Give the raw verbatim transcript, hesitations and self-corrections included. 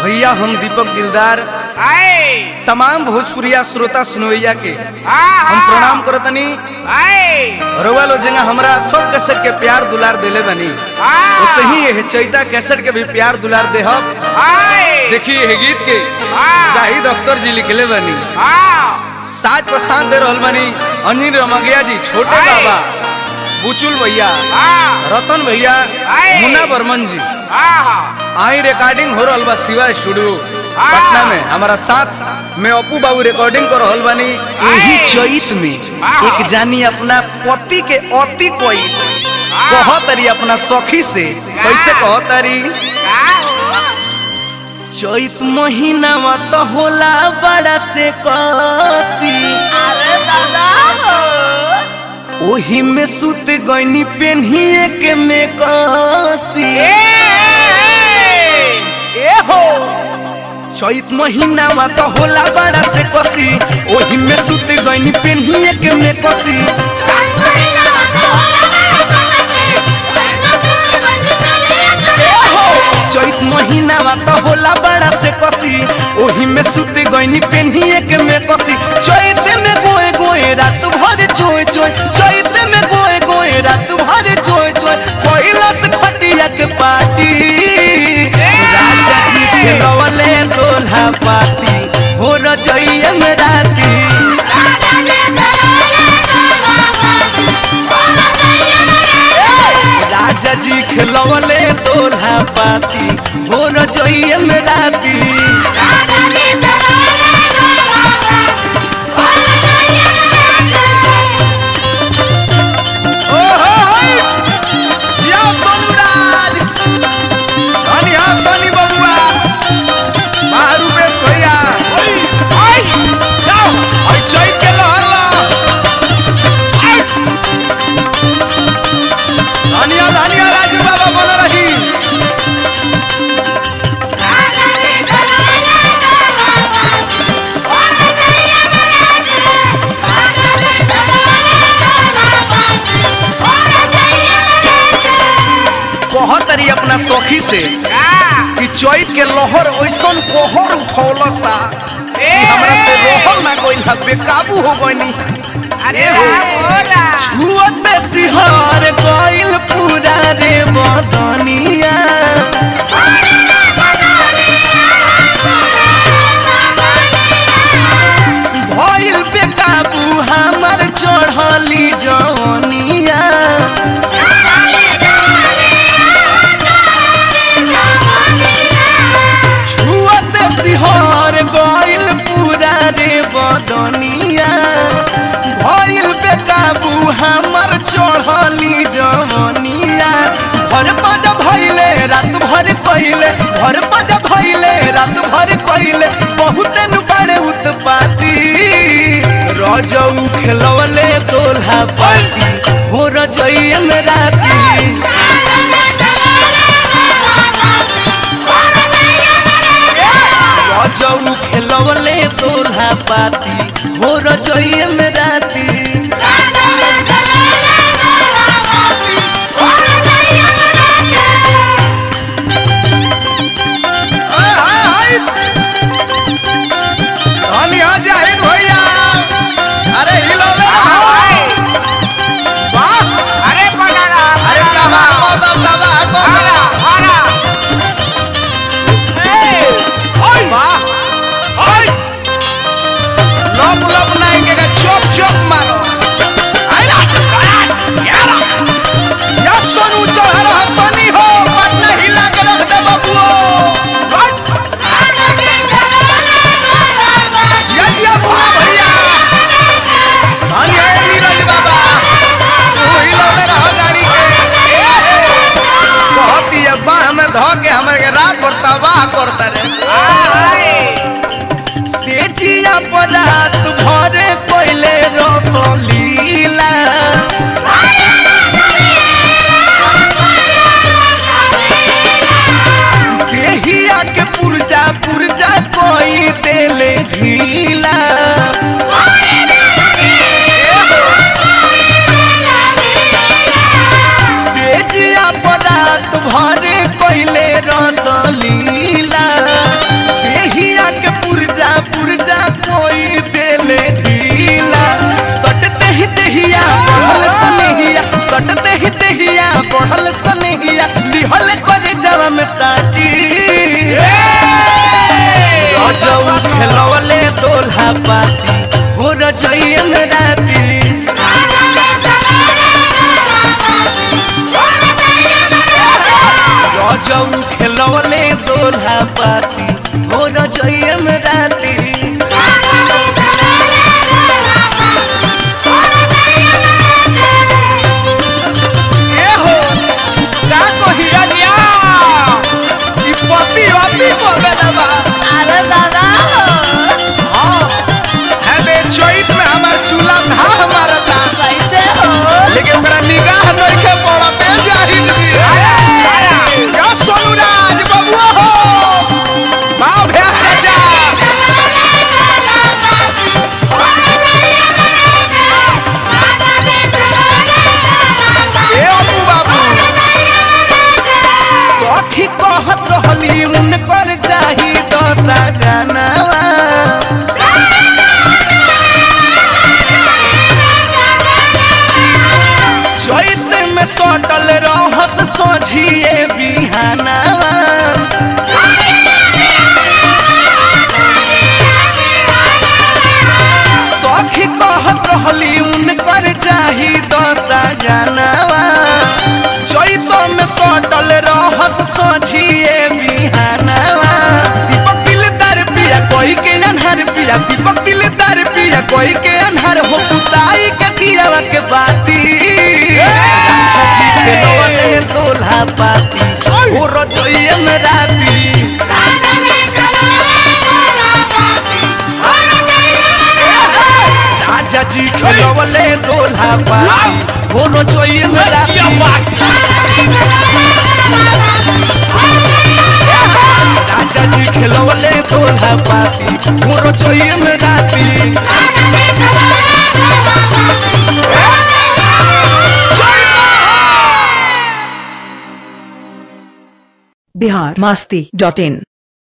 भैया हम दीपक दिलदार तमाम भोजपुरिया श्रोता सुनवैया के हम प्रणाम करतनी। रउआ लो जगह हमरा सब कैसेट के प्यार दुलार देले बनी, वैसे ही ये चैता कैसेट के भी प्यार दुलार देहब। देखिए ये गीत के जाहिद अख्तर जी लिखले बनी, साज पर साथ दे रहल बनी अनिल रमगिया जी, छोटे बाबा, बुचुल भैया, रतन भैया, मुन्ना बर्मन जी। आई रिकॉर्डिंग हो रहल बा शिवा स्टूडियो पटना में। हमारा साथ में अपू बाबू रिकॉर्डिंग कर रहल बानी। यही चैत में एक जानी अपना पति के अति कोई कहतरी अपना सखी से, कैसे कहतरी? चैत महीना में तो होला बड़ा से कसी, ओही में सुत गईनी पेन्हिए के में कसी। ए हो चैत महीना में तो होला बड़ा से कसी, ओही में सुत गईनी पेन्हिए के में कसी। चैत महीना में तो होला बड़ा से कसी, ओही में सुत गईनी पेन्हिए के में कसी। चैत में गोए गोए रात भर चोय चोय, चैत में गोए गोए रात भर चोय चोय, कैलाश खटिया के पार्टी राजा जी खेलवले दोल्हा पाती हो रजइया में राती। राजा जी खेलवले दोल्हा पाती हो रजइया में राती। कहतरी अपना सखी से कि चैत के लहर ऐसन कोहर उठौल सा हमरा से रोहल ना गइल, बेकाबू हो गइनी। अरे हो छुअत पे सिहार गइल पूरा रे बदनिया, भइल बेकाबू हमर चढ़ली जवनिया। सिहार गइल पूरा रे बदनिया, भइल बेकाबू हमर चढ़ली जवनिया। भर पद भइले रात भर कइले, भर पद भइले रात भर कइले, बहुते नु बड़े उत्पाती रजऊ खेलवले दोल्हा पाती हो रजइया में राती। रजऊ खेलवले दोल्हा पाती हो रजइया में राती। चुप चुप दिलवा में साटी रजऊ खेलवले दोल्हा पाती हो रजइया में राती रजऊ खेलवले दोल्हा पाती हो रजइया में राती पति अति बगलवा अरे दादा हां है दे चोइत में हमार चूल्हा धा हमारा था कैसे हो लेकिन ओकरा निगाह नहीं के पड़ते जाहिद जी या सोनुराज बबुआ हो मां भैया चाचा ए अबू बाबू सखी कहत रहली उनकर जाही दशा जानवा चैत में सटल रहस सोझिए बिहानवा सखी कहत रहली उनकर जाही दशा जानवा चैत में सटल रहस सोझिए बिहानवा दीपक दिलदार पिया कोई के अनहर पिया दीपक दिलदार पिया कोई के अनहर हो पुताई के दियावा के बाती सची के दोले दोल्हा पाती हो रजइया में राती राजा जी खेलवले दोल्हा पाती हो रजइया में राती राजा जी खेलवले दोल्हा पाती हो रजइया में राती बिहार मस्ती डॉट इन।